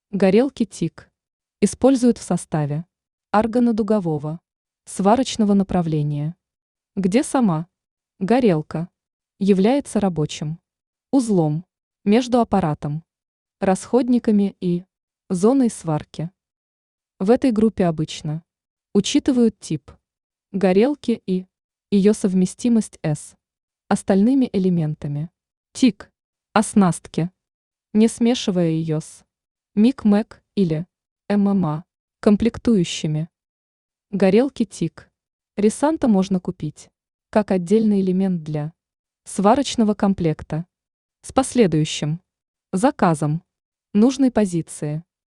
Горелки ТИК используют в составе органодугового, сварочного направления, где сама горелка является рабочим узлом между аппаратом, расходниками и зоной сварки. В этой группе обычно учитывают тип горелки и ее совместимость с остальными элементами ТИК, оснастки, не смешивая ее с МИК-МЭК или ММА комплектующими. Горелки ТИК Ресанта можно купить как отдельный элемент для сварочного комплекта с последующим заказом нужной позиции.